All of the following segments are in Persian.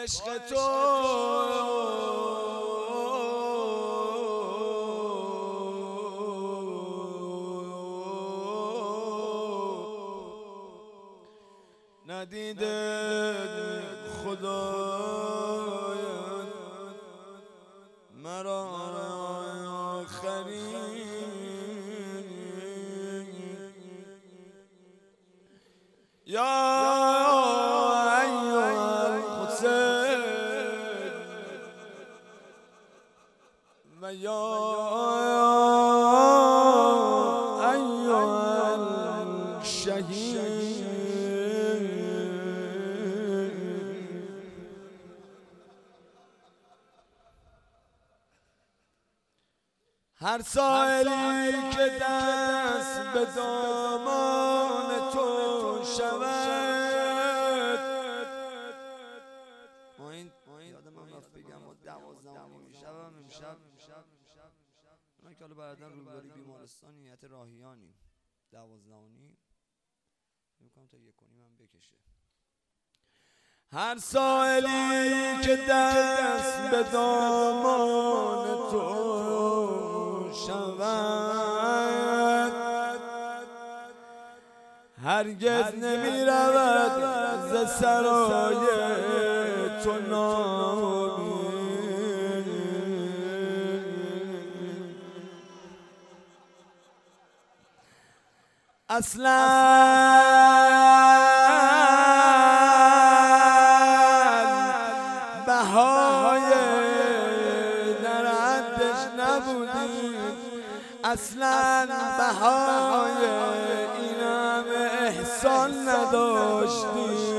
عشق تو ندیده خدایا مرا آخرین یا ایها الحسین و یا ایها الشهید. هر سائلی که دست به دامان تو شود. ما این یادم هم رفت بگم 12:30 امشب اونا که حالا بعدن روبروی بیمارستان نیت راهیانیم 12:30 میکنم تا 1:30 هم بکشه. هر سائلی که دست به دامان تو شود هرگز نمی رود ز سرای تو نامی. اصلا بهای در حدش نبودی، اصلا بهای این همه احسان نداشتی،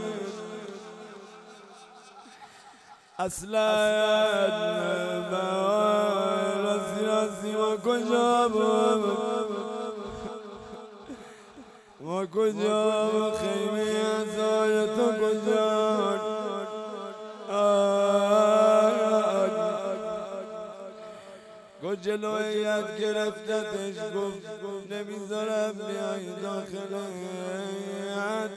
اصلا بهای رازی ما کجا بود، ما کجا بود، خیمه ازای تو کجا. گفت جلویت گرفتتش، گفت نمیذارم بیایی داخل هیئت.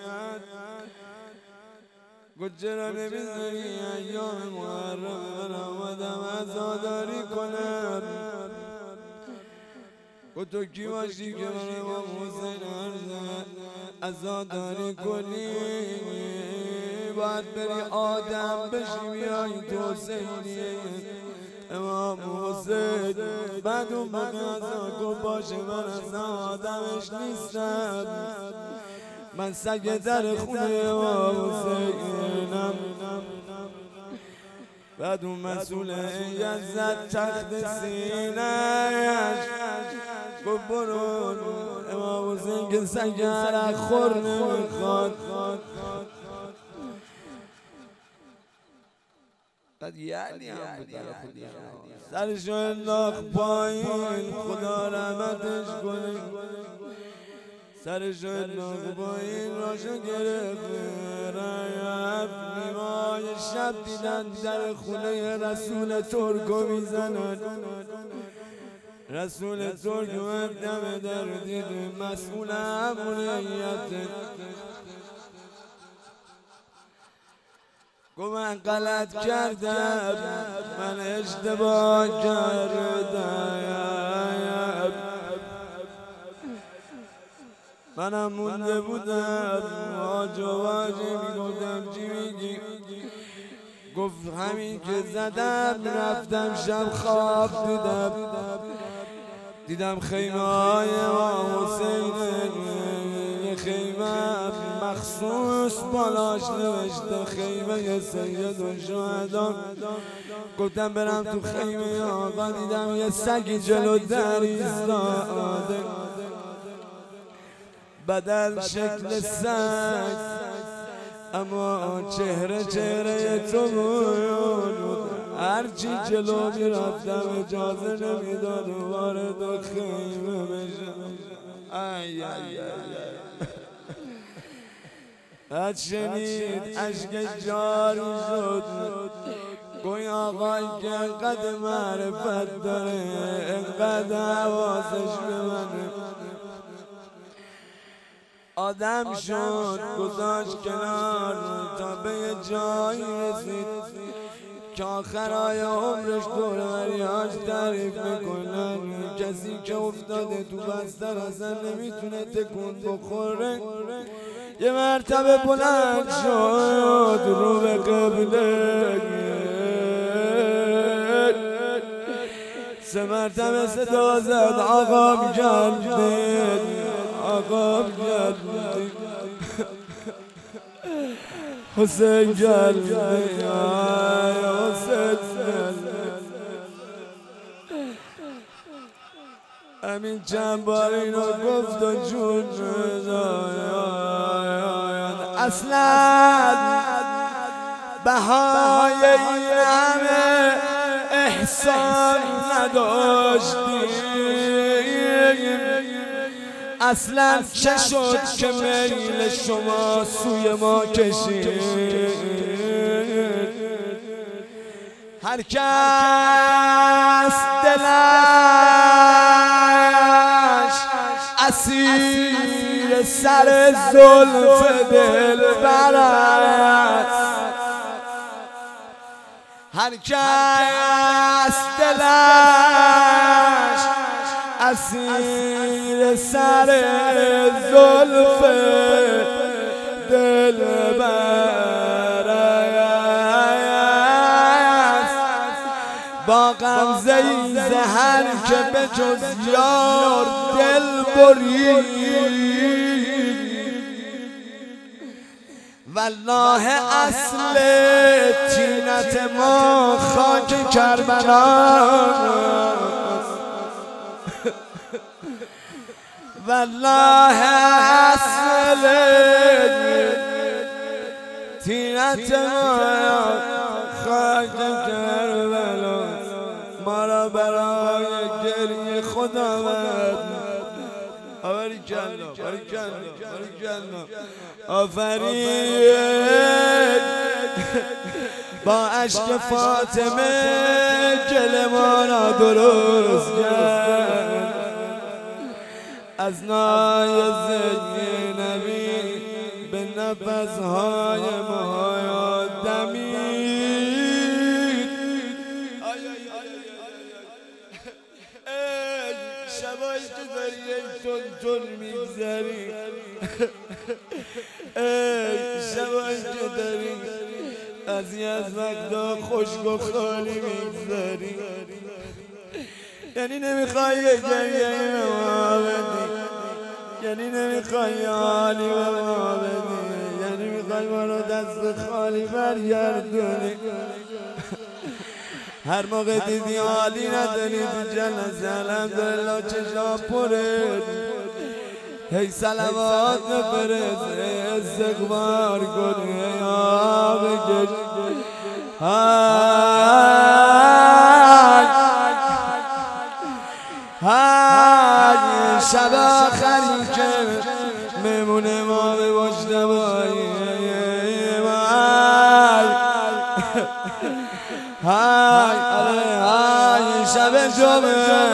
گفت چرا نمیذاری ایام محرم من آمدم عزاداری کنم. گفت تو کی باشی که من امام حسین عزاداری کنی؟ باید بری آدم بشی بیایی تو حسینی امام حسین. بعد اون موقع گفت باشه من از آدمش نیستم، من سگ در خونه امام حسینم. بعد اون مسئول هیئت زد تخت سینه‌اش، گفت برو امام حسین که سگ عرق خور نمیخواد. بعد یعنی هم بود برای خودی سرشو انداخت پایین، خدا رحمتش کنه. سرشو انداخت پایین، راشو گرفت رفت. نیمه‌های شب دیدن در خونه رسول ترکو میزنن. رسول ترک اومد دم در دید مسئول امور هیئت. گفت من غلط کردم، من اشتباه کردم، منم مونده بودم واج و واجه میگفتم چی میگی؟ گفت همین که زدم رفتم شب خواب دیدم خیمه های امام حسین، یه خیمه مخصوص بالاش نوشته خیمه سید الشهدا. گفتم برم تو خیمه آقا، دیدم یه سگی جلو در ایستاده، بدل شکل سگ اما چهره تو بود. هرچی جلو میرفتم اجازه نمیداد وارد خیمه بشم. ای بعد شنید اشک جاری شد. گوی آقایی که انقدر معرفت داره، انقدر حواسش به منه، آدم شد گذاشت کنار تا به یه جایی رسید که آخرای عمرش دوره‌وری‌هاش تعریف میکنن کسی که افتاده تو بستر اصلا نمیتونه تکون بخوره. یه مرتبه بلند شد رو به قبله، 3 مرتبه صدا زد آقا می‌گردید، آقا می‌گردید، حسین گردید، حسین گردید. همین چند بار اینو گفت و جون اصلا بهای این همه احسان نداشتیم، اصلا چه شد که میل شما سوی ما کشید. هر کس دلش اسیر سر زلف دلبر است، هر کس دلش اسیر سر زلف دلبر است، با غمزه ای زهر که به جز یار دل برید. والله اصل طینت ما خاک کربلاست، والله اصل طینت ما خاک کربلاست. ما را برای گریه خداوند آفرید، با عشق فاطمه گل ما را درست کرد، از نای زینبی به نفسهای ما دمید. شبایی که داری تون میگذری، شبایی که داری از وقتا خشک و خالی میگذری، یعنی نمیخوای یه گریه به ما بدی، یعنی نمیخوای حالی به ما بدی، یعنی میخوای ما رو دست خالی برگردونی. هر موقع دیدی حالی نداری تو جلسه الحمدلله چشا پره، هی صلوات بفرست، هی استغفار کن، هی آب کش. های شب آخری که میمونه ما به مجتبایی، های شب جمعه،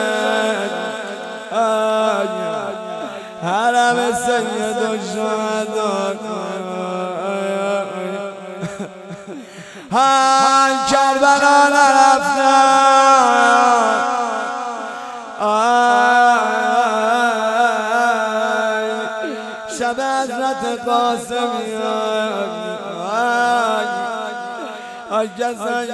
حرم سید و شهدا، های کربلا نرفتن، شب حضرت قاسمی، کسایی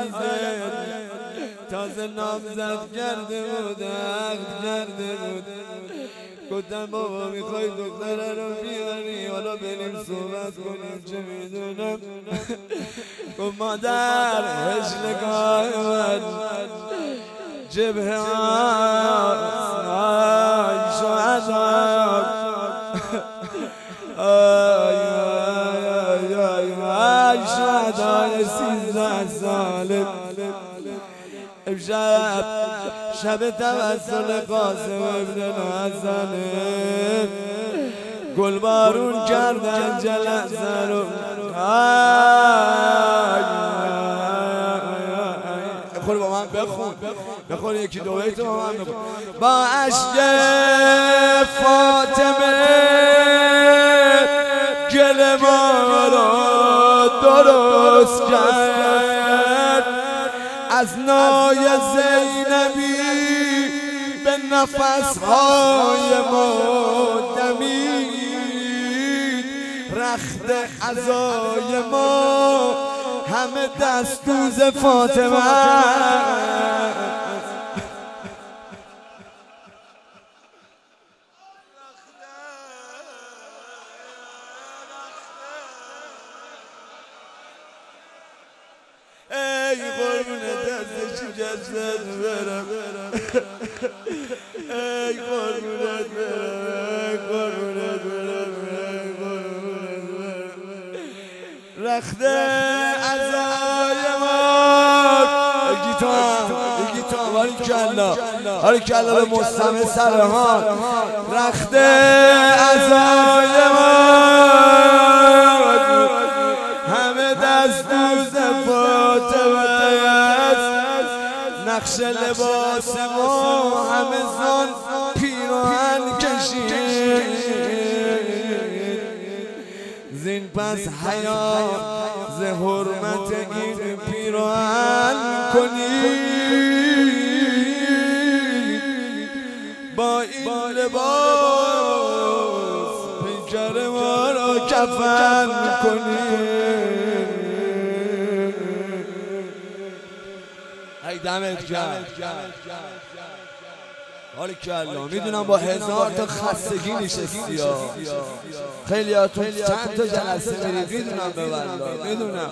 تازه نامزد کرده بود، عقد کرده بود. گفتم بابا میخوای دختره رو بیاری حالا بریم صحبت کنیم چه میدونم. گفت مادر هجلگاه من جبه آی شهدان، آی شهدان 13 ساله. امشب شب توسل قاسم ابن حسنه، گلبارون کردن جلسه رو. بخور با من، بخور یکی دو بیت با من بخور. با عشق فاطمه درست کرد، از نای زینبی به نفسهای ما دمید، رخت عزای ما همه دستوز فاطمه. ای قربون دست شکستت برم، ای قربونت برم، قربونت برم، رخت عزای ما. گیتار باری کلا به مستمع سرحال. رخت عزای ما همه دستوز فاطمه است، نقش لباس ما همه زان پیراهن کشید، زین پس حیا ز حرمت این پیراهن کنید، با این لباس پیکر ما را کفن کنید. ای دمت گرم، حالی کلا. میدونم با 1000 تا خستگی نشستی ها، خیلی هاتون چند تا جلسه میرید، میدونم به والله میدونم.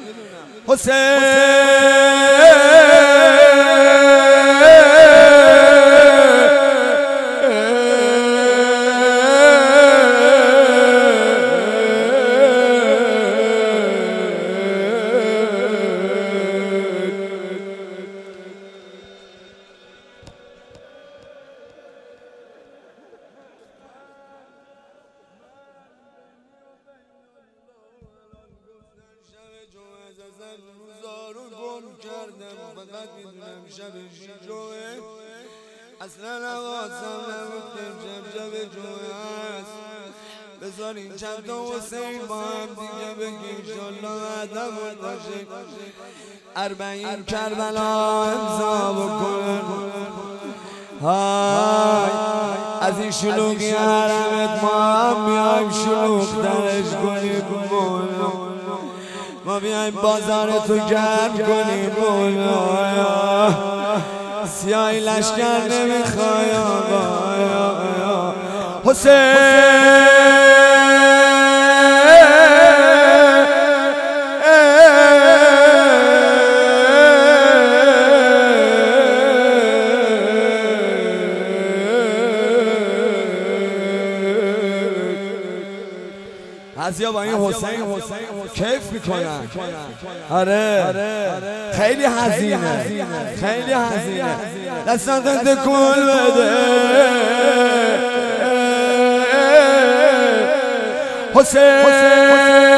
حسین روزارو گل کردم، فقط میدونم شب جوه اصلا نوازم نبود که شب جوه هست. بذارین چند تا حسین با هم دیگه بگیم شالله عدمون باشه، 40 کربلا امضا بکن. های از این شلوغی حرمت ما هم میایم شلوغ درش کنیم، ما بیایم بازارتو گرم کنیم. مولا سیاهی لشکر نمیخوای آقا حسین. بعضیا با این حسین کیف میکنن. آره خیلی حزینه، خیلی حزینه. دستان تکون بده حسین.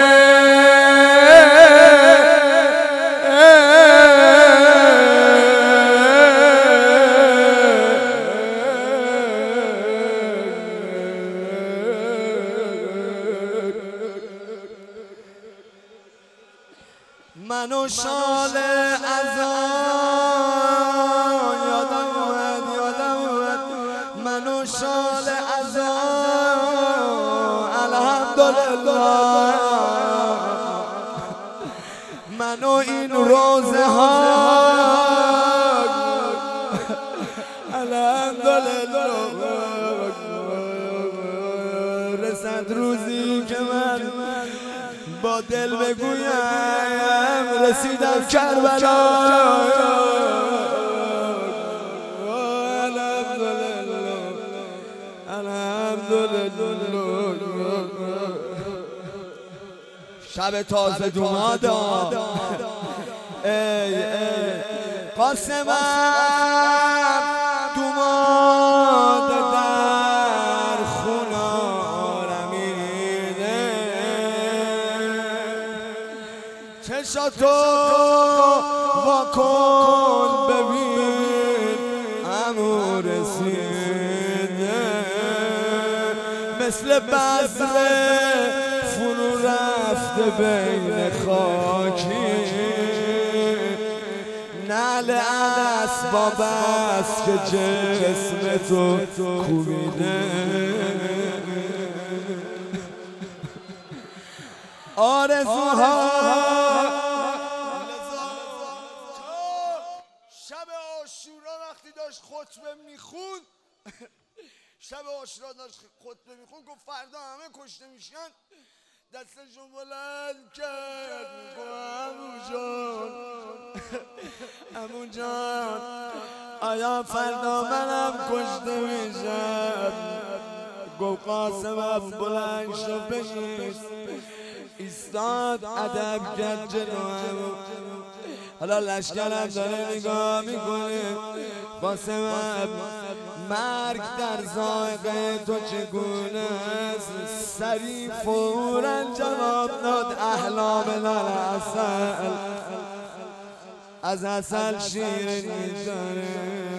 منو شال ازان یادم اومد، منو شال ازان الحمدلله، منو این روزه ها الحمدلله، رسد روزی که من با دل بگویم رسیدم کربلا. الحمدلله الحمدلله. شب تازه دوماد ای قاسمم دوماد در خونارمیده، چشاتو واکن ببین عمو رسیده، مثل بذر فرو رفته بین خاکی نعل اسباب است که جسم تو کوبیده آرزوها شب عاشورا وقتی داشت خطبه میخوند شب عاشورا داشت خطبه میخوند گفت فردا همه کشته میشن دستشو بلند کرد عمو جان آیا فردا منم کشته میشم گفت قاسمم بلند شو بگیر ایستاد ادب کرد جلو حالا لشکرم داره نگاه میکنه قاسمم مرگ در ذائقه تو چگونه است سریع فوراً جواب داد احلام العسل از عسل شیرین می‌داره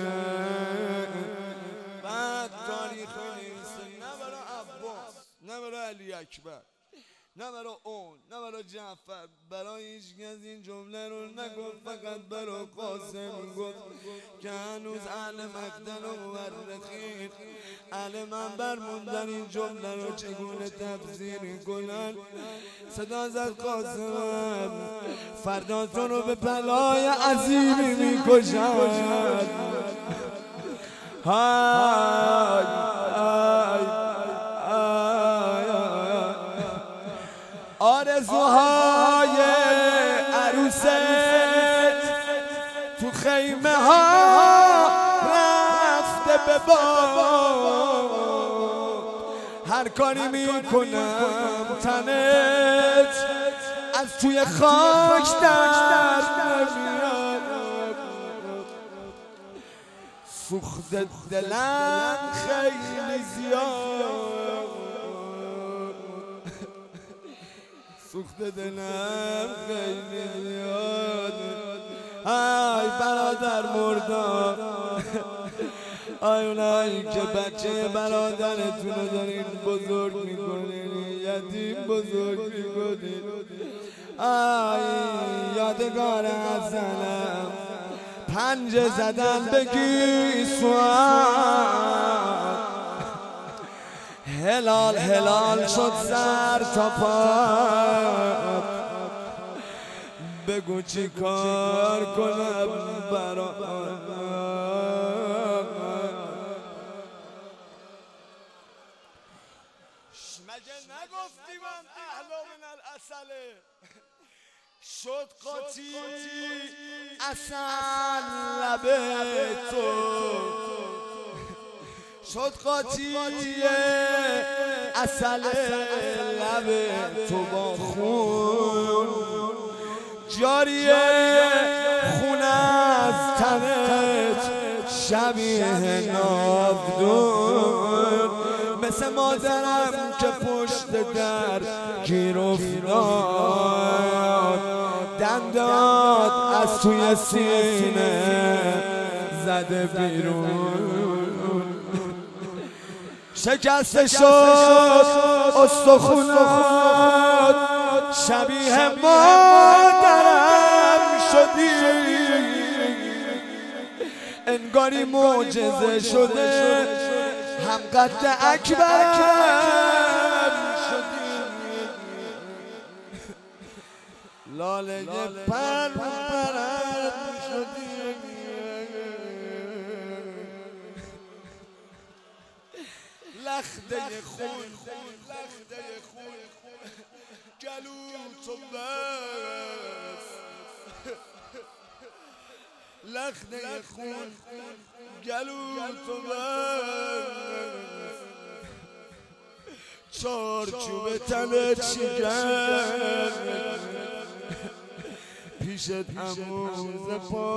بعد تاریخ می‌نویسه نه برای عباس نه برای علی اکبر نه برای اون نه برای جعفر برای هیچ کس این جمله رو نگفت فقط برای قاسم گفت که هنوز اهل مقتل و مورخین اهل منبر موندن این جمله رو چگونه تفسیر کنن صدا زد قاسم فردا تو رو به بلای عظیمی میکشن های آرزوهای عروست تو خیمه ها رفته به باد هر کاری میکنم تنت از توی خاک در نمیاد سوخت دلم خیلی زیاد سوخت دلم خیلی زیاد ای برادر مردم ای اونایی که بچه برادرتون رو دارین بزرگ میکنین یتیم بزرگ میکنین ای یادگار ازلم پنجه زدن بگی سوان هلال هلال شد سر تا پا بگو چی کار کنم برا مگه نگفتی من احلا من العسله شد قاطی اصل لبه تو شد قاطی اصل لب تو با خون جاریه خون از تنت شبیه ناودون مثل مادرم که پشت در گیر افتاد دندات از توی سینه زده بیرون شکسته شد استخونات شبیه مادرم شدی انگاری معجزه شده هم قد اکبر شدی لاله پرم شدی لخته خون گلو تو بس لخته خون گلو تو بس چارچوب تنت چیگر پیشت اموز پا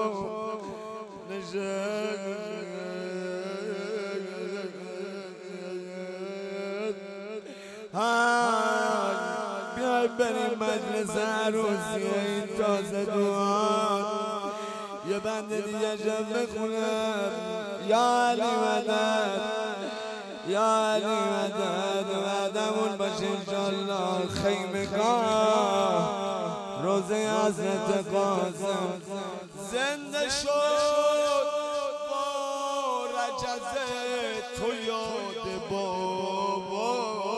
بیای بریم مجلس عروسی این تازه دوان یه بند دیگه جمع بخونم یا علی مدد یا علی مدد مدمون باشه انشالله خیمگاه روزه حضرت قاسم زنده شد با رجزه تو یاد بابا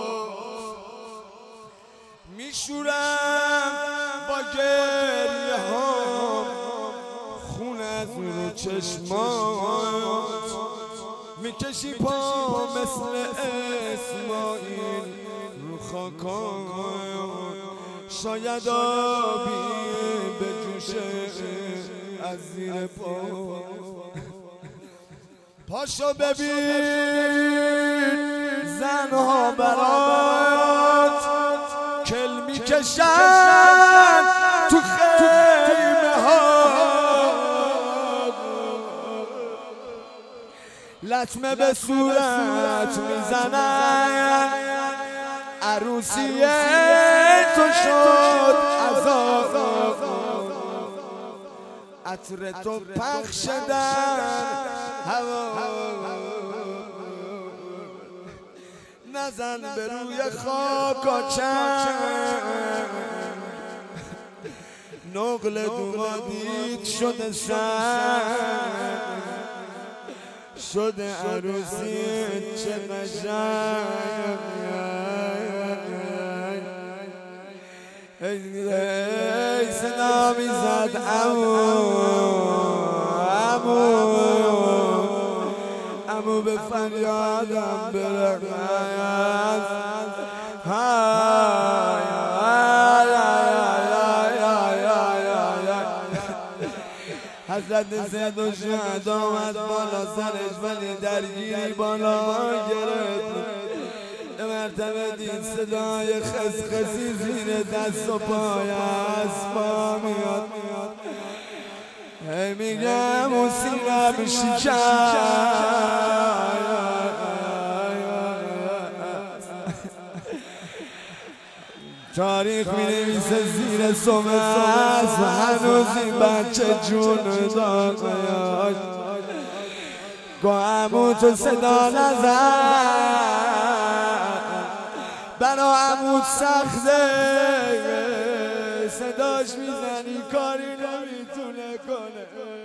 میشورم با گریه ها خون از رو چشمات میکشی پا مثل اسماعیل رو خاکان شاید آبی به جوشه از زیر پا پاشو ببین زنها برات کل میکشن تو خیمه ها لطمه به صورت میزنن عروسی تو شد عذاب عطر تو پخش در هوا نزن به روی خاک و چند نقل دومادید شده سن شده عروسی چه قشنگ ای صدا میزد عمو به فریادم برقص حضرت زید و شهد آمد بالا سرش ولی درگیری بالا گرفت یه مرتبه دید صدای خسخسی زیر دست و پای اسبا میاد هی میگم اون سینم شکست تاریخ می‌نویسه زیر سمه است و هنوز این بچه جون داشت گاه عمو تو صدا نزن برا عمود سخته صداش میزنی کاری نمیتونه کنه